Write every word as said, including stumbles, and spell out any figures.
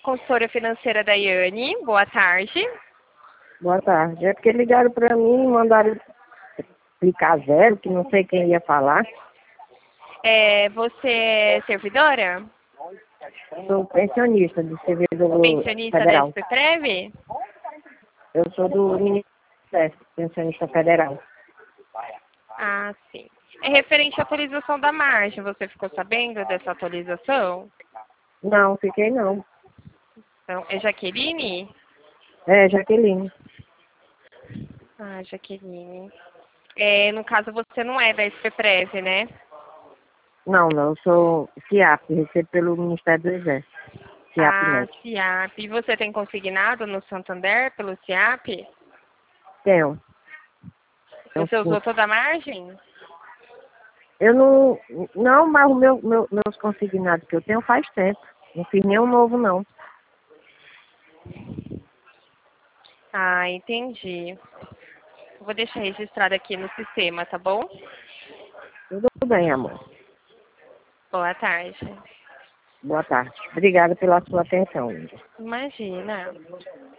consultora financeira da Yane. Boa tarde. Boa tarde. É porque ligaram para mim e mandaram clicar zero, que não sei quem ia falar. É, você é servidora? Sou pensionista do servidor Pensionista da federal. SPPrev? Eu sou do Ministério, pensionista federal. Ah, sim. É referente à atualização da margem. Você ficou sabendo dessa atualização? Não, fiquei não. Então, é Jaqueline? É, Jaqueline. Ah, Jaqueline. É, no caso, você não é da SPPrev, né? Não, não, eu sou FIAP, recebo pelo Ministério do Exército. FIAP Ah, Net. SIAP. E você tem consignado no Santander pelo SIAP? Tenho. Tenho Você sim. usou toda a margem? Eu não. Não, mas o meu, meu, meus consignados que eu tenho faz tempo. Não fiz nenhum novo, não. Ah, entendi. Vou deixar registrado aqui no sistema, tá bom? Tudo bem, amor. Boa tarde. Boa tarde. Obrigada pela sua atenção, Índia. Imagina.